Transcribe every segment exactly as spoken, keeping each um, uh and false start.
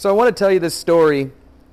So I want to tell you this story.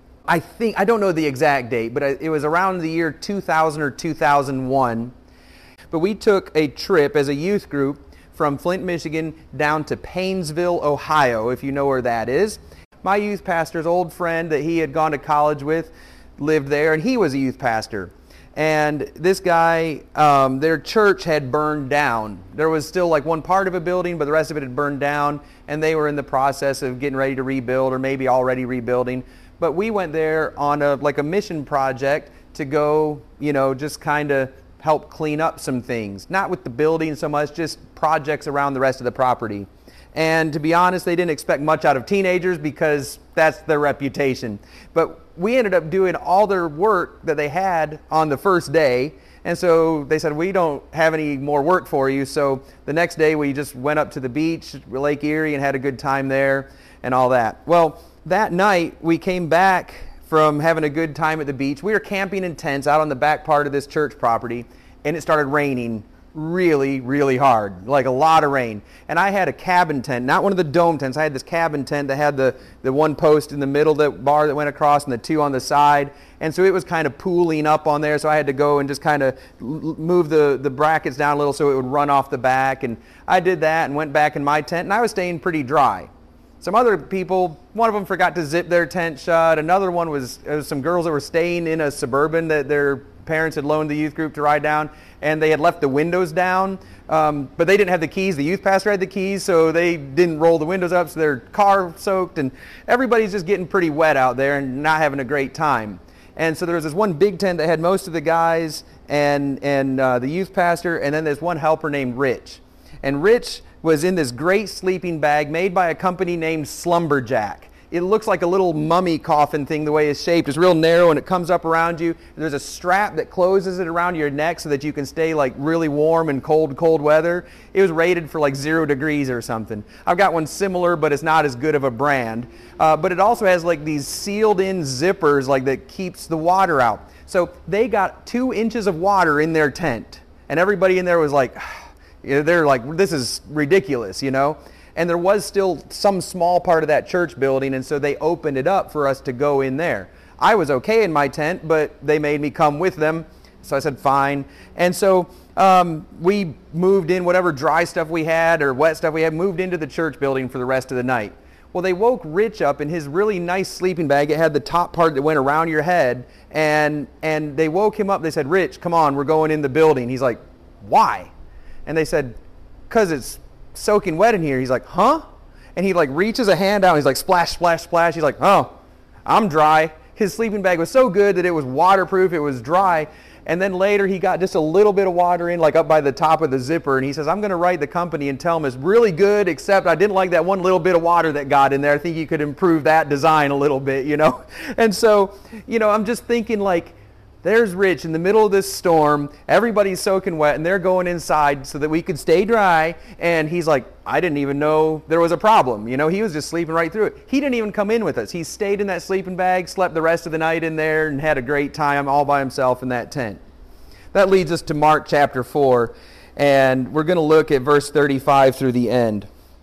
I think, I don't know the exact date, but it was around the year two thousand or two thousand one. But we took a trip as a youth group from Flint, Michigan down to Painesville, Ohio, if you know where that is. My youth pastor's old friend that he had gone to college with lived there, and he was a youth pastor. And this guy, um, their church had burned down. There was still like one part of a building, but the rest of it had burned down, and they were in the process of getting ready to rebuild, or maybe already rebuilding. But we went there on a like a mission project to go, you know, just kind of help clean up some things. Not with the building so much, just projects around the rest of the property. And to be honest, they didn't expect much out of teenagers because that's their reputation. But we ended up doing all their work that they had on the first day. And so they said, we don't have any more work for you. So the next day we just went up to the beach, Lake Erie, and had a good time there and all that. Well, that night we came back from having a good time at the beach. We were camping in tents out on the back part of this church property, and it started raining really, really hard, like a lot of rain. And I had a cabin tent, not one of the dome tents. I had this cabin tent that had the, the one post in the middle, that bar that went across, and the two on the side. And so it was kind of pooling up on there, so I had to go and just kind of move the, the brackets down a little so it would run off the back. And I did that and went back in my tent, and I was staying pretty dry. Some other people, one of them forgot to zip their tent shut. Another one was, it was some girls that were staying in a Suburban that their parents had loaned the youth group to ride down, and they had left the windows down, um, but they didn't have the keys. The youth pastor had the keys, so they didn't roll the windows up, so their car soaked, and everybody's just getting pretty wet out there and not having a great time. And so there was this one big tent that had most of the guys and, and uh, the youth pastor, and then there's one helper named Rich. And Rich was in this great sleeping bag made by a company named Slumberjack. It looks like a little mummy coffin thing the way it's shaped. It's real narrow and it comes up around you. There's a strap that closes it around your neck so that you can stay like really warm in cold, cold weather. It was rated for like zero degrees or something. I've got one similar, but it's not as good of a brand. Uh, but it also has like these sealed in zippers like that keeps the water out. So they got two inches of water in their tent. And everybody in there was like, they're like, this is ridiculous, you know? And there was still some small part of that church building, and so they opened it up for us to go in there. I was okay in my tent, but they made me come with them, so I said fine. And so um, we moved in whatever dry stuff we had or wet stuff we had, moved into the church building for the rest of the night. Well, they woke Rich up in his really nice sleeping bag. It had the top part that went around your head, and, and they woke him up. They said, Rich, come on, we're going in the building. He's like, why? And they said, because it's soaking wet in here. He's like, huh? And he like reaches a hand out and he's like, splash, splash, splash. He's like, oh, I'm dry. His sleeping bag was so good that it was waterproof, it was dry. And then later he got just a little bit of water in, like up by the top of the zipper, and he says, I'm going to write the company and tell them it's really good, except I didn't like that one little bit of water that got in there. I think you could improve that design a little bit, you know? And so, you know, I'm just thinking like, there's Rich in the middle of this storm, everybody's soaking wet, and they're going inside so that we could stay dry, and he's like, I didn't even know there was a problem. You know, he was just sleeping right through it. He didn't even come in with us. He stayed in that sleeping bag, slept the rest of the night in there, and had a great time all by himself in that tent. That leads us to Mark chapter four, and we're going to look at verse thirty-five through the end.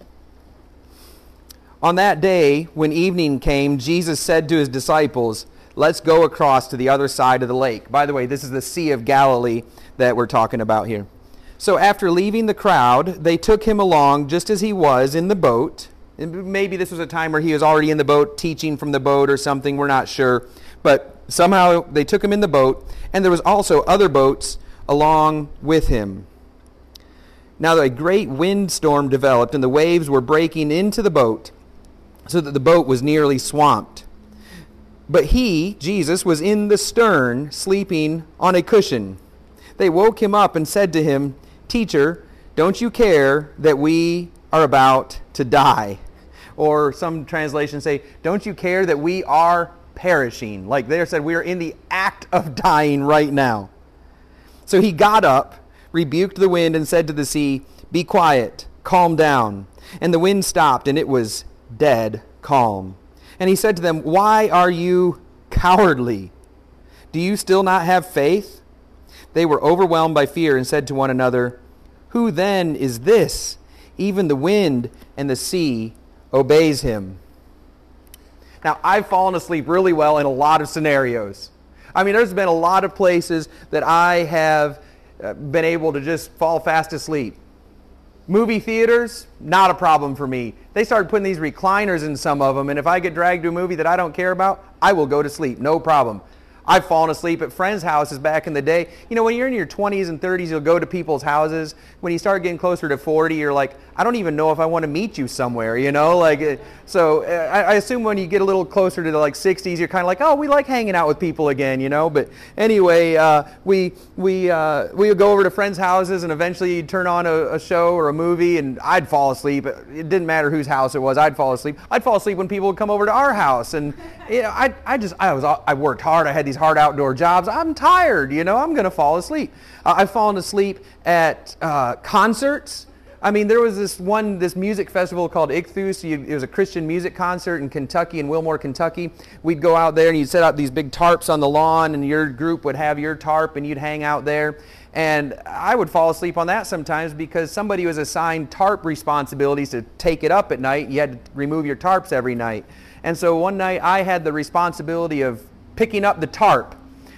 On that day, when evening came, Jesus said to his disciples, let's go across to the other side of the lake. By the way, this is the Sea of Galilee that we're talking about here. So after leaving the crowd, they took him along just as he was in the boat. And maybe this was a time where he was already in the boat, teaching from the boat or something, we're not sure. But somehow they took him in the boat, and there was also other boats along with him. Now a great windstorm developed, and the waves were breaking into the boat, so that the boat was nearly swamped. But he, Jesus, was in the stern, sleeping on a cushion. They woke him up and said to him, Teacher, don't you care that we are about to die? Or some translations say, don't you care that we are perishing? Like they said, we are in the act of dying right now. So he got up, rebuked the wind, and said to the sea, Be quiet, calm down. And the wind stopped, and it was dead calm. And he said to them, Why are you cowardly? Do you still not have faith? They were overwhelmed by fear and said to one another, Who then is this? Even the wind and the sea obeys him. Now, I've fallen asleep really well in a lot of scenarios. I mean, there's been a lot of places that I have uh, been able to just fall fast asleep. Movie theaters, not a problem for me. They started putting these recliners in some of them, and if I get dragged to a movie that I don't care about, I will go to sleep, no problem. I've fallen asleep at friends' houses back in the day. You know, when you're in your twenties and thirties, you'll go to people's houses. When you start getting closer to forty, you're like, I don't even know if I want to meet you somewhere, you know? Like, so I, I assume when you get a little closer to the like sixties, you're kind of like, oh, we like hanging out with people again, you know? But anyway, uh, we we uh, we would go over to friends' houses, and eventually you'd turn on a, a show or a movie, and I'd fall asleep. It didn't matter whose house it was. I'd fall asleep. I'd fall asleep when people would come over to our house, and you know, I I just I was I worked hard. I had these hard outdoor jobs. I'm tired, you know, I'm going to fall asleep. Uh, I've fallen asleep at uh, concerts. I mean, there was this one, this music festival called Ichthus. You, it was a Christian music concert in Kentucky, in Wilmore, Kentucky. We'd go out there and you'd set out these big tarps on the lawn, and your group would have your tarp and you'd hang out there. And I would fall asleep on that sometimes because somebody was assigned tarp responsibilities to take it up at night. You had to remove your tarps every night. And so one night I had the responsibility of picking up the tarp.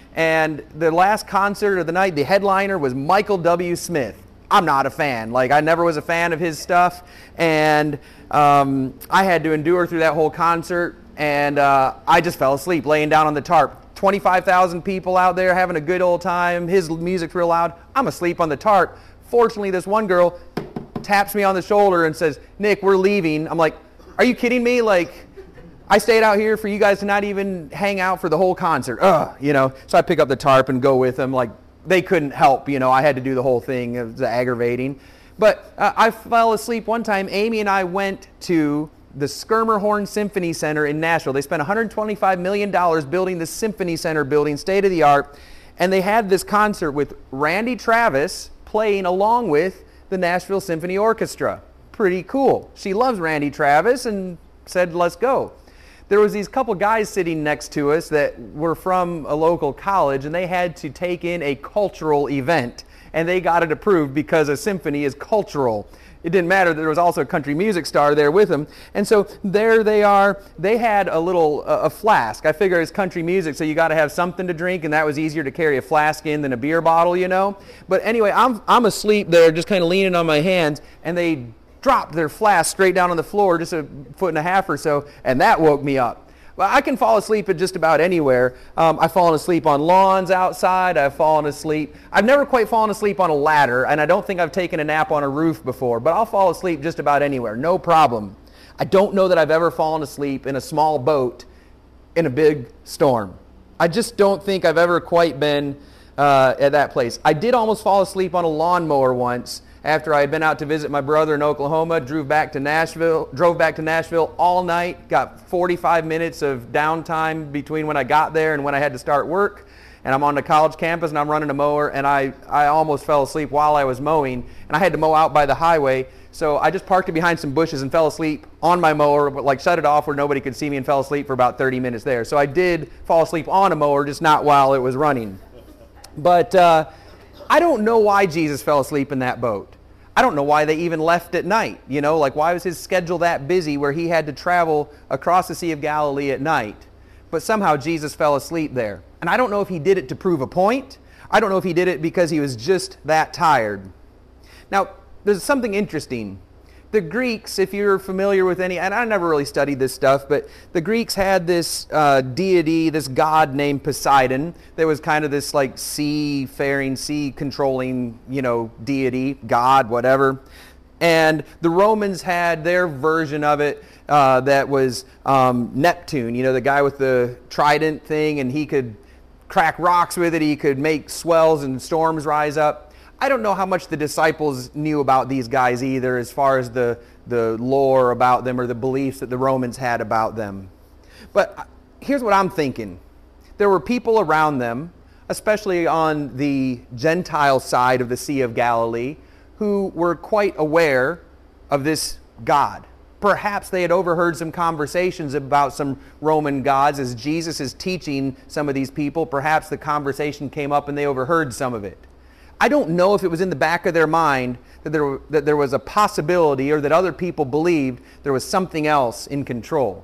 And the last concert of the night, the headliner was Michael W. Smith. I'm not a fan. Like, I never was a fan of his stuff. And um, I had to endure through that whole concert. And uh, I just fell asleep laying down on the tarp. twenty-five thousand people out there having a good old time. His music's real loud. I'm asleep on the tarp. Fortunately, this one girl taps me on the shoulder and says, Nick, we're leaving. I'm like, are you kidding me? Like, I stayed out here for you guys to not even hang out for the whole concert. Ugh, you know. So I pick up the tarp and go with them. Like, they couldn't help, you know. I had to do the whole thing. It was aggravating. But uh, I fell asleep one time. Amy and I went to the Schermerhorn Symphony Center in Nashville. They spent one hundred twenty-five million dollars building the Symphony Center building, state of the art. And they had this concert with Randy Travis playing along with the Nashville Symphony Orchestra. Pretty cool. She loves Randy Travis and said, let's go. There was these couple guys sitting next to us that were from a local college, and they had to take in a cultural event, and they got it approved because a symphony is cultural. It didn't matter that there was also a country music star there with them. And so there they are. They had a little uh, a flask. I figure it's country music, so you got to have something to drink, and that was easier to carry a flask in than a beer bottle, you know. But anyway, I'm I'm asleep there, just kind of leaning on my hands, and they dropped their flask straight down on the floor, just a foot and a half or so, and that woke me up. Well, I can fall asleep at just about anywhere. Um, I've fallen asleep on lawns outside. I've fallen asleep. I've never quite fallen asleep on a ladder, and I don't think I've taken a nap on a roof before, but I'll fall asleep just about anywhere, no problem. I don't know that I've ever fallen asleep in a small boat in a big storm. I just don't think I've ever quite been uh, at that place. I did almost fall asleep on a lawnmower once, after I had been out to visit my brother in Oklahoma. Drove back to Nashville, drove back to Nashville all night, got forty-five minutes of downtime between when I got there and when I had to start work. And I'm on the college campus and I'm running a mower, and I, I almost fell asleep while I was mowing, and I had to mow out by the highway. So I just parked it behind some bushes and fell asleep on my mower, but like shut it off where nobody could see me, and fell asleep for about thirty minutes there. So I did fall asleep on a mower, just not while it was running. But uh, I don't know why Jesus fell asleep in that boat. I don't know why they even left at night. You know, like, why was his schedule that busy where he had to travel across the Sea of Galilee at night? But somehow Jesus fell asleep there. And I don't know if he did it to prove a point. I don't know if he did it because he was just that tired. Now, there's something interesting. The Greeks, if you're familiar with any, and I never really studied this stuff, but the Greeks had this uh, deity, this god named Poseidon. There was kind of this like sea-faring, sea-controlling, you know, deity, god, whatever. And the Romans had their version of it uh, that was um, Neptune, you know, the guy with the trident thing, and he could crack rocks with it. He could make swells and storms rise up. I don't know how much the disciples knew about these guys either, as far as the, the lore about them or the beliefs that the Romans had about them. But here's what I'm thinking. There were people around them, especially on the Gentile side of the Sea of Galilee, who were quite aware of this God. Perhaps they had overheard some conversations about some Roman gods as Jesus is teaching some of these people. Perhaps the conversation came up and they overheard some of it. I don't know if it was in the back of their mind that there, that there was a possibility, or that other people believed there was something else in control.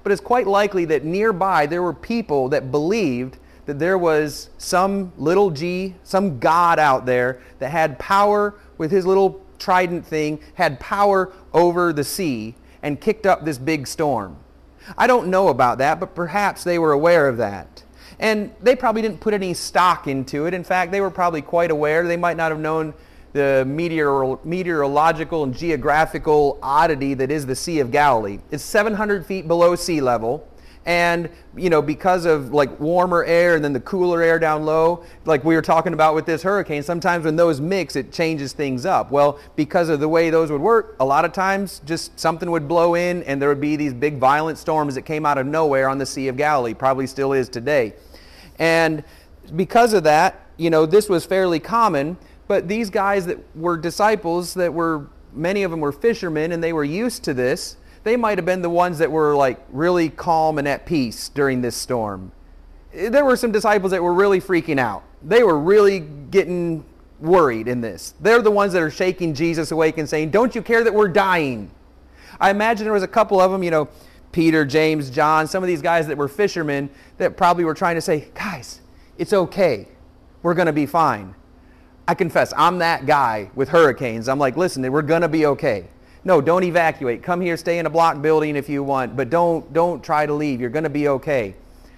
but it's quite likely that nearby there were people that believed that there was some little g, some God out there that had power with his little trident thing, had power over the sea and kicked up this big storm. I don't know about that, but perhaps they were aware of that. And they probably didn't put any stock into it. In fact, they were probably quite aware. They might not have known the meteor, meteorological and geographical oddity that is the Sea of Galilee. It's seven hundred feet below sea level. And, you know, because of like warmer air and then the cooler air down low, like we were talking about with this hurricane, sometimes when those mix, it changes things up. Well, because of the way those would work, a lot of times just something would blow in and there would be these big violent storms that came out of nowhere on the Sea of Galilee, probably still is today. And because of that, you know, this was fairly common, but these guys that were disciples, that were, many of them were fishermen and they were used to this, they might have been the ones that were like really calm and at peace during this storm. There were some disciples that were really freaking out. They were really getting worried in this. They're the ones that are shaking Jesus awake and saying, "Don't you care that we're dying?" I imagine there was a couple of them, you know, Peter, James, John, some of these guys that were fishermen that probably were trying to say, "Guys, it's okay. We're going to be fine." I confess, I'm that guy with hurricanes. I'm like, listen, we're going to be okay. No, don't evacuate. Come here, stay in a block building if you want, but don't don't try to leave. You're going to be okay.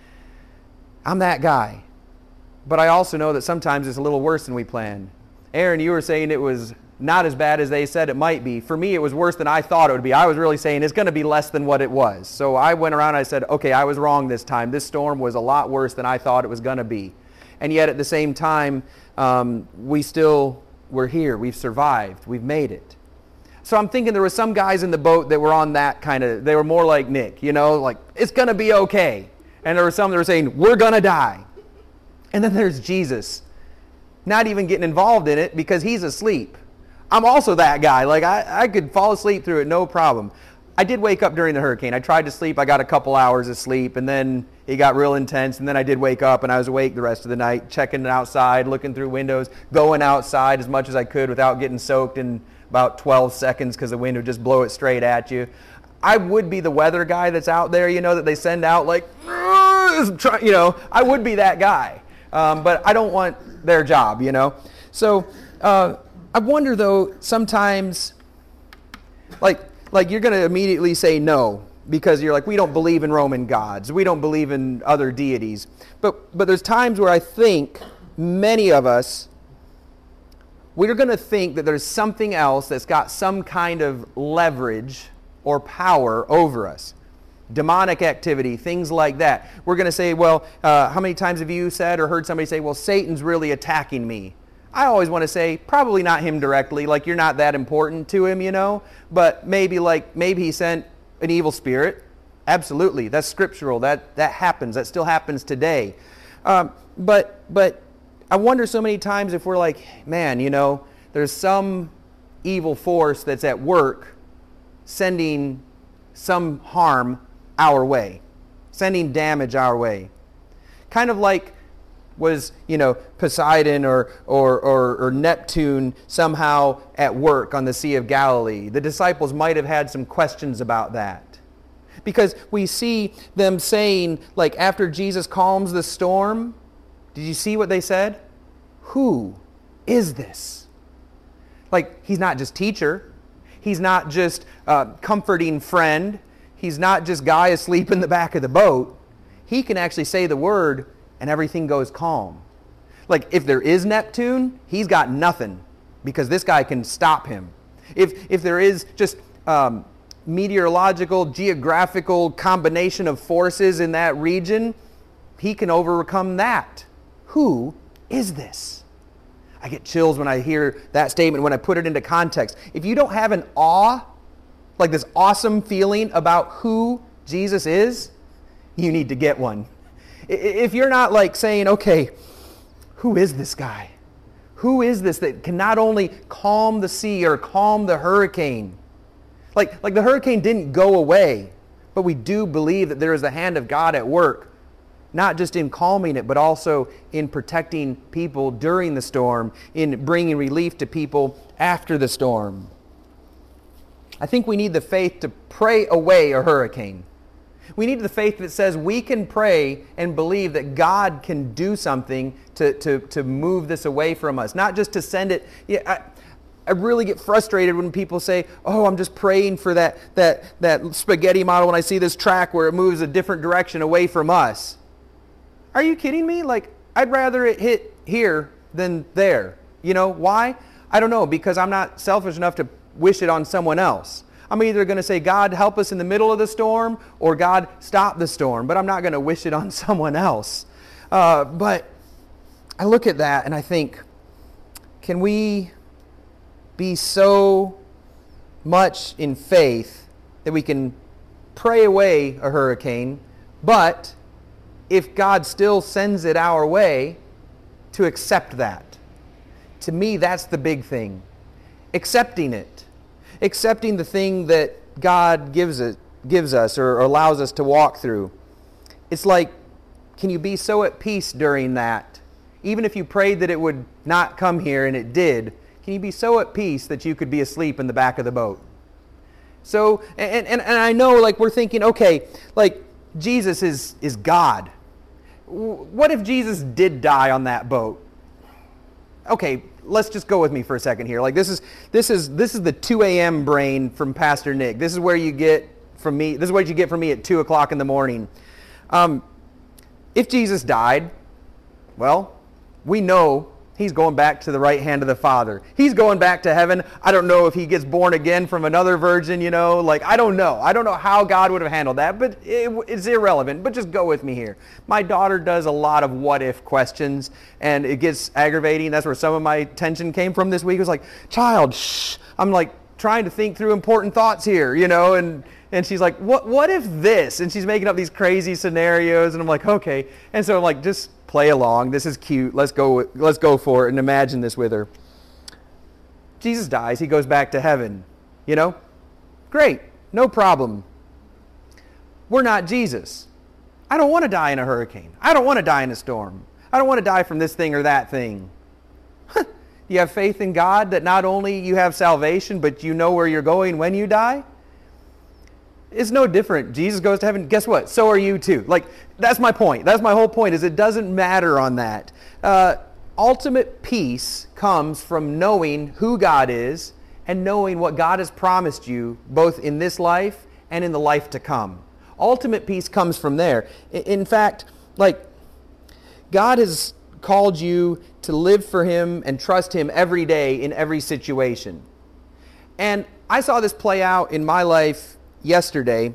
I'm that guy. But I also know that sometimes it's a little worse than we planned. Aaron, you were saying it was not as bad as they said it might be. For me, it was worse than I thought it would be. I was really saying it's going to be less than what it was. So I went around and I said, okay, I was wrong this time. This storm was a lot worse than I thought it was going to be. And yet at the same time, um, we still were here. We've survived. We've made it. So I'm thinking there were some guys in the boat that were on that kind of, they were more like Nick, you know, like, it's going to be okay. And there were some that were saying, we're going to die. And then there's Jesus, not even getting involved in it because he's asleep. I'm also that guy. Like, I, I could fall asleep through it, no problem. I did wake up during the hurricane. I tried to sleep. I got a couple hours of sleep, and then it got real intense, and then I did wake up, and I was awake the rest of the night, checking outside, looking through windows, going outside as much as I could without getting soaked in about twelve seconds because the wind would just blow it straight at you. I would be the weather guy that's out there, you know, that they send out like, you know, I would be that guy. Um, but I don't want their job, you know. So uh, I wonder, though, sometimes, like, like you're going to immediately say no because you're like, we don't believe in Roman gods. We don't believe in other deities. But, but there's times where I think many of us, we're going to think that there's something else that's got some kind of leverage or power over us. Demonic activity, things like that. We're going to say, well, uh, how many times have you said or heard somebody say, well, Satan's really attacking me? I always want to say, probably not him directly, like you're not that important to him, you know, but maybe like, maybe he sent an evil spirit. Absolutely, that's scriptural. That, that happens. That still happens today. Um, but, but I wonder so many times if we're like, man, you know, there's some evil force that's at work sending some harm our way, sending damage our way. Kind of like was, you know, Poseidon or, or, or, or Neptune somehow at work on the Sea of Galilee. The disciples might have had some questions about that. Because we see them saying, like after Jesus calms the storm, did you see what they said? Who is this? Like, he's not just teacher. He's not just uh, comforting friend. He's not just guy asleep in the back of the boat. He can actually say the word and everything goes calm. Like if there is Neptune, he's got nothing because this guy can stop him. If, if there is just um, meteorological, geographical combination of forces in that region, he can overcome that. Who is this? I get chills when I hear that statement, when I put it into context. If you don't have an awe, like this awesome feeling about who Jesus is, you need to get one. If you're not like saying, okay, who is this guy? Who is this that can not only calm the sea or calm the hurricane? Like, like the hurricane didn't go away, but we do believe that there is the hand of God at work, not just in calming it, but also in protecting people during the storm, in bringing relief to people after the storm. I think we need the faith to pray away a hurricane. We need the faith that says we can pray and believe that God can do something to, to, to move this away from us. Not just to send it. Yeah, I, I really get frustrated when people say, oh, I'm just praying for that, that, that spaghetti model when I see this track where it moves a different direction away from us. Are you kidding me? Like, I'd rather it hit here than there. You know, why? I don't know, because I'm not selfish enough to wish it on someone else. I'm either going to say, God, help us in the middle of the storm, or God, stop the storm. But I'm not going to wish it on someone else. Uh, but I look at that and I think, can we be so much in faith that we can pray away a hurricane, but if God still sends it our way, to accept that? To me, that's the big thing. Accepting it. Accepting the thing that God gives it, gives us or allows us to walk through. It's like, can you be so at peace during that? Even if you prayed that it would not come here and it did, can you be so at peace that you could be asleep in the back of the boat? So, and, and, and I know, like, we're thinking, okay, like, Jesus is, is God. What if Jesus did die on that boat? Okay, let's just go with me for a second here. Like, this is this is this is the two a.m. brain from Pastor Nick. This is where you get from me. This is what you get from me at two o'clock in the morning. Um, if Jesus died, well, we know he's going back to the right hand of the Father. He's going back to heaven. I don't know if he gets born again from another virgin, you know. Like, I don't know. I don't know how God would have handled that, but it, it's irrelevant. But just go with me here. My daughter does a lot of what-if questions, and it gets aggravating. That's where some of my tension came from this week. It was like, child, shh. I'm like trying to think through important thoughts here, you know, and and she's like, what, what if this? And she's making up these crazy scenarios, and I'm like, okay. And so I'm like, just play along. This is cute. Let's go. Let's go for it and imagine this with her. Jesus dies. He goes back to heaven. You know, great, no problem. We're not Jesus. I don't want to die in a hurricane. I don't want to die in a storm. I don't want to die from this thing or that thing. You have faith in God that not only you have salvation, but you know where you're going when you die? It's no different. Jesus goes to heaven. Guess what? So are you too. Like, that's my point. That's my whole point, is it doesn't matter on that. Uh, ultimate peace comes from knowing who God is and knowing what God has promised you, both in this life and in the life to come. Ultimate peace comes from there. In fact, like, God has called you to live for Him and trust Him every day in every situation. And I saw this play out in my life yesterday.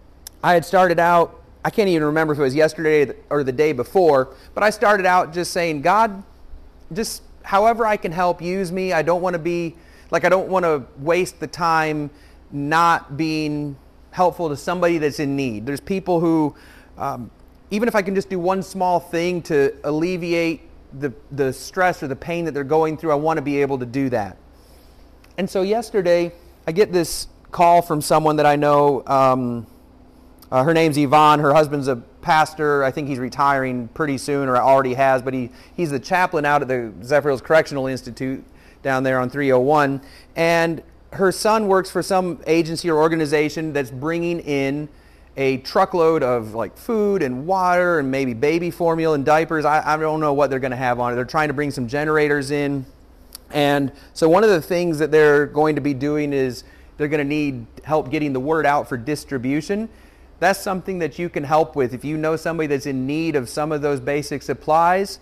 I had started out, I can't even remember if it was yesterday or the day before, but I started out just saying, God, just however I can help, use me. I don't want to be, like, I don't want to waste the time not being helpful to somebody that's in need. There's people who, um, even if I can just do one small thing to alleviate the, the stress or the pain that they're going through, I want to be able to do that. And so yesterday, I get this call from someone that I know. Um, uh, her name's Yvonne. Her husband's a pastor. I think he's retiring pretty soon, or already has, but he, he's the chaplain out at the Zephyrhills Correctional Institute down there on three oh one. And her son works for some agency or organization that's bringing in a truckload of like food and water and maybe baby formula and diapers. I, I don't know what they're going to have on it. They're trying to bring some generators in. And so one of the things that they're going to be doing is they're going to need help getting the word out for distribution. That's something that you can help with. If you know somebody that's in need of some of those basic supplies,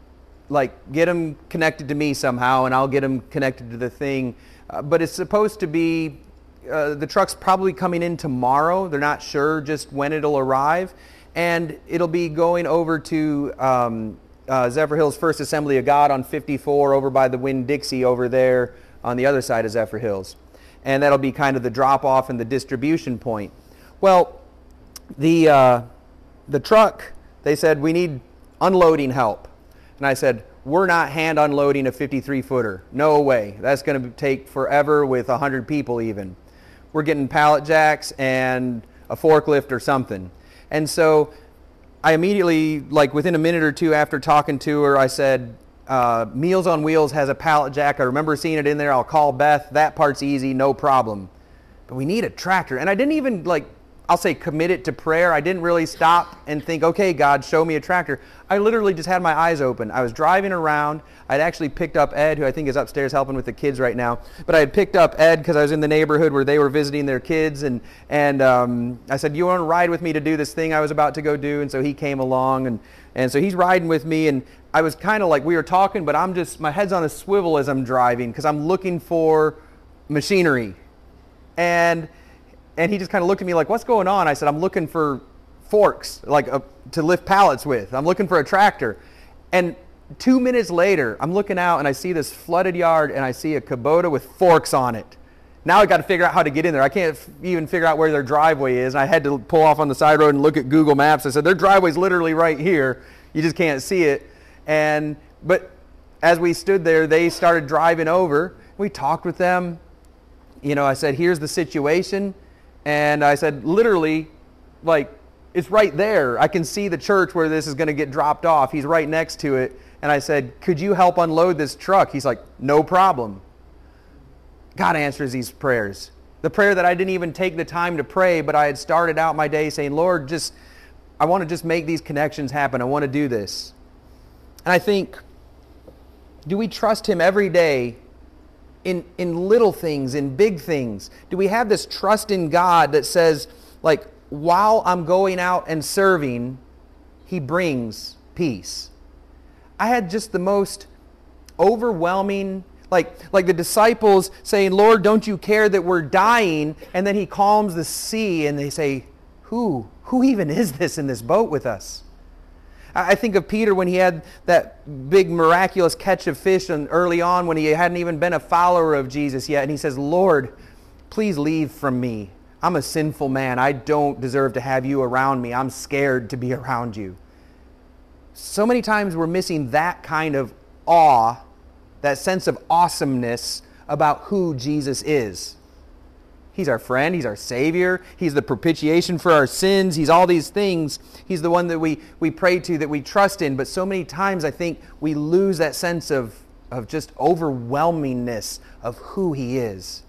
like, get them connected to me somehow and I'll get them connected to the thing. Uh, but it's supposed to be, uh, the truck's probably coming in tomorrow. They're not sure just when it'll arrive. And it'll be going over to um, uh, Zephyrhills First Assembly of God on fifty-four over by the Winn-Dixie over there on the other side of Zephyrhills. And that'll be kind of the drop-off and the distribution point. Well, the, uh, the truck, they said, we need unloading help. And I said, we're not hand unloading a fifty-three footer. No way. That's going to take forever with one hundred people even. We're getting pallet jacks and a forklift or something. And so I immediately, like within a minute or two after talking to her, I said, uh, Meals on Wheels has a pallet jack. I remember seeing it in there. I'll call Beth. That part's easy, no problem. But we need a tractor. And I didn't even, like, I'll say committed to prayer. I didn't really stop and think, okay, God, show me a tractor. I literally just had my eyes open. I was driving around. I'd actually picked up Ed, who I think is upstairs helping with the kids right now. But I had picked up Ed because I was in the neighborhood where they were visiting their kids. And, and um, I said, you want to ride with me to do this thing I was about to go do? And so he came along. And, and so he's riding with me. And I was kind of like, we were talking, but I'm just, my head's on a swivel as I'm driving because I'm looking for machinery. And and he just kind of looked at me like, what's going on? I said, I'm looking for forks, like a, to lift pallets with. I'm looking for a tractor. And two minutes later, I'm looking out and I see this flooded yard and I see a Kubota with forks on it. Now I got to figure out how to get in there. I can't f- even figure out where their driveway is. And I had to pull off on the side road and look at Google Maps. I said, their driveway's literally right here. You just can't see it. And but as we stood there, they started driving over. We talked with them. You know, I said, here's the situation. And I said, literally, like, it's right there. I can see the church where this is going to get dropped off. He's right next to it. And I said, could you help unload this truck? He's like, no problem. God answers these prayers. The prayer that I didn't even take the time to pray, but I had started out my day saying, Lord, just, I want to just make these connections happen. I want to do this. And I think, do we trust Him every day in, in little things, in big things? Do we have this trust in God that says, like, while I'm going out and serving, He brings peace? I had just the most overwhelming, like, like the disciples saying, Lord, don't you care that we're dying? And then He calms the sea and they say, who? Who even is this in this boat with us? I think of Peter when he had that big miraculous catch of fish and early on when he hadn't even been a follower of Jesus yet. And he says, Lord, please leave from me. I'm a sinful man. I don't deserve to have you around me. I'm scared to be around you. So many times we're missing that kind of awe, that sense of awesomeness about who Jesus is. He's our friend. He's our Savior. He's the propitiation for our sins. He's all these things. He's the one that we, we pray to, that we trust in. But so many times I think we lose that sense of, of just overwhelmingness of who He is.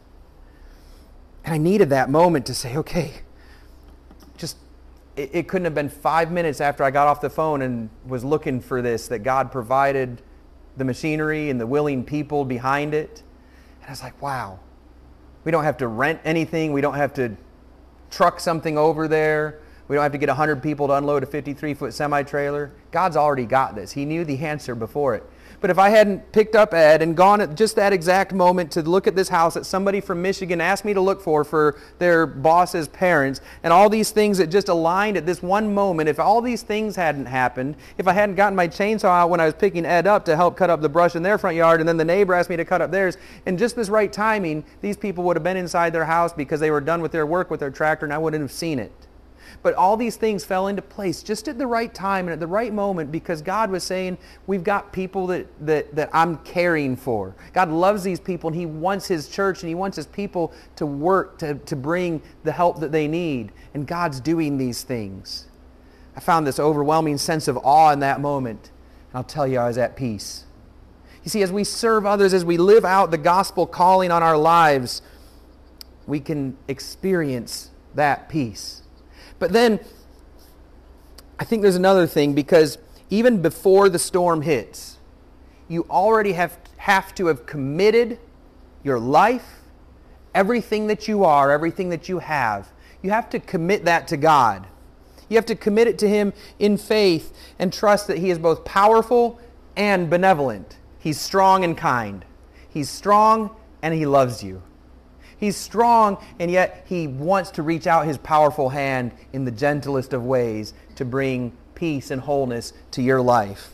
And I needed that moment to say, okay, just, it, it couldn't have been five minutes after I got off the phone and was looking for this, that God provided the machinery and the willing people behind it. And I was like, wow. We don't have to rent anything. We don't have to truck something over there. We don't have to get one hundred people to unload a fifty-three foot semi-trailer. God's already got this. He knew the answer before it. But if I hadn't picked up Ed and gone at just that exact moment to look at this house that somebody from Michigan asked me to look for for their boss's parents, and all these things that just aligned at this one moment, if all these things hadn't happened, if I hadn't gotten my chainsaw out when I was picking Ed up to help cut up the brush in their front yard, and then the neighbor asked me to cut up theirs, and just this right timing, these people would have been inside their house because they were done with their work with their tractor, and I wouldn't have seen it. But all these things fell into place just at the right time and at the right moment, because God was saying, we've got people that, that, that I'm caring for. God loves these people, and He wants His church and He wants His people to work to, to bring the help that they need. And God's doing these things. I found this overwhelming sense of awe in that moment. And I'll tell you, I was at peace. You see, as we serve others, as we live out the gospel calling on our lives, we can experience that peace. But then, I think there's another thing, because even before the storm hits, you already have, have to have committed your life, everything that you are, everything that you have. You have to commit that to God. You have to commit it to Him in faith and trust that He is both powerful and benevolent. He's strong and kind. He's strong and He loves you. He's strong, and yet He wants to reach out His powerful hand in the gentlest of ways to bring peace and wholeness to your life.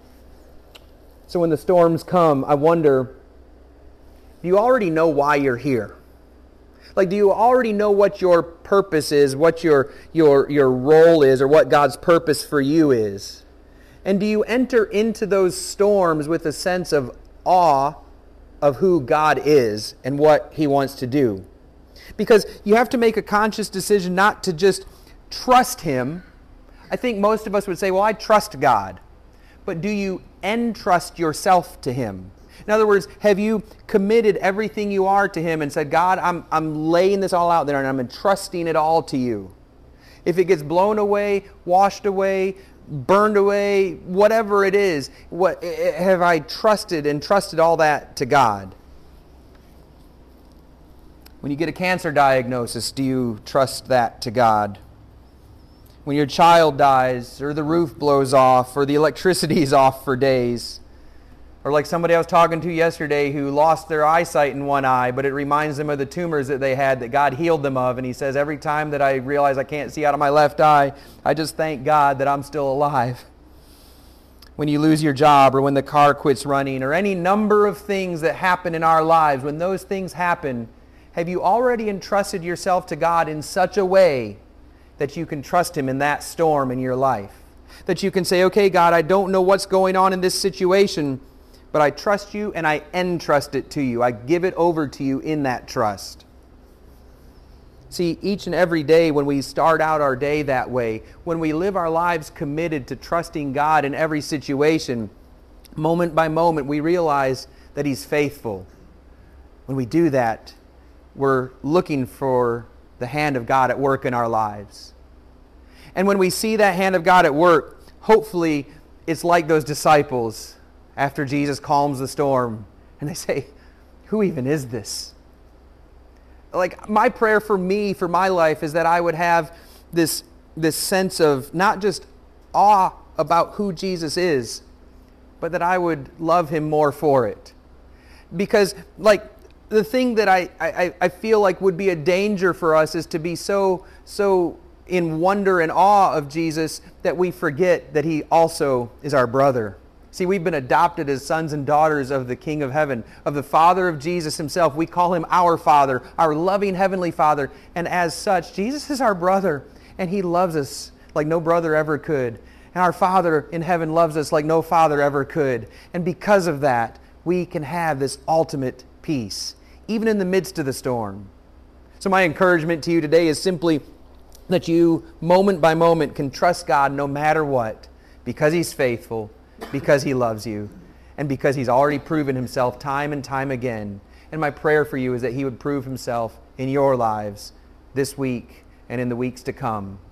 So when the storms come, I wonder, do you already know why you're here? Like, do you already know what your purpose is, what your, your, your role is, or what God's purpose for you is? And do you enter into those storms with a sense of awe of who God is and what He wants to do? Because you have to make a conscious decision not to just trust Him. I think most of us would say, well, I trust God. But do you entrust yourself to Him? In other words, have you committed everything you are to Him and said, God, I'm, I'm laying this all out there and I'm entrusting it all to you? If it gets blown away, washed away, burned away, whatever it is, what have I trusted and trusted all that to God? When you get a cancer diagnosis, do you trust that to God? When your child dies, or the roof blows off, or the electricity is off for days, or like somebody I was talking to yesterday who lost their eyesight in one eye, but it reminds them of the tumors that they had that God healed them of. And he says, every time that I realize I can't see out of my left eye, I just thank God that I'm still alive. When you lose your job, or when the car quits running, or any number of things that happen in our lives, when those things happen, have you already entrusted yourself to God in such a way that you can trust Him in that storm in your life? That you can say, okay, God, I don't know what's going on in this situation, but I trust you and I entrust it to you. I give it over to you in that trust. See, each and every day when we start out our day that way, when we live our lives committed to trusting God in every situation, moment by moment we realize that He's faithful. When we do that, we're looking for the hand of God at work in our lives. And when we see that hand of God at work, hopefully it's like those disciples after Jesus calms the storm, and they say, who even is this? Like, my prayer for me, for my life, is that I would have this, this sense of not just awe about who Jesus is, but that I would love Him more for it. Because, like, the thing that I, I, I feel like would be a danger for us is to be so, so in wonder and awe of Jesus that we forget that He also is our brother. See, we've been adopted as sons and daughters of the King of Heaven, of the Father of Jesus Himself. We call Him our Father, our loving Heavenly Father. And as such, Jesus is our brother, and He loves us like no brother ever could. And our Father in heaven loves us like no father ever could. And because of that, we can have this ultimate peace, even in the midst of the storm. So my encouragement to you today is simply that you, moment by moment, can trust God no matter what, because He's faithful, because He loves you, and because He's already proven Himself time and time again. And my prayer for you is that He would prove Himself in your lives this week and in the weeks to come.